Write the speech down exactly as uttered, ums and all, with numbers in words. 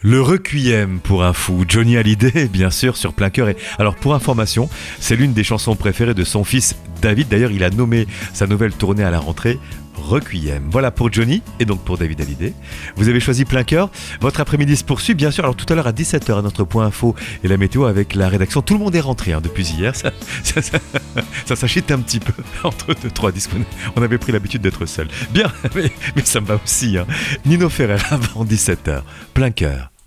Le Requiem pour un fou, Johnny Hallyday, bien sûr, sur plein cœur. Et alors, pour information, c'est l'une des chansons préférées de son fils David. D'ailleurs, il a nommé sa nouvelle tournée à la rentrée Requiem. Voilà pour Johnny et donc pour David Hallyday. Vous avez choisi plein cœur. Votre après-midi se poursuit, bien sûr. Alors, tout à l'heure à dix-sept heures, à notre point info et la météo avec la rédaction. Tout le monde est rentré hein, depuis hier. Ça, ça, ça, ça s'achète un petit peu entre deux, trois disques. On avait pris l'habitude d'être seul. Bien, mais, mais ça me va aussi. Hein. Nino Ferrer avant dix-sept heures. Plein cœur.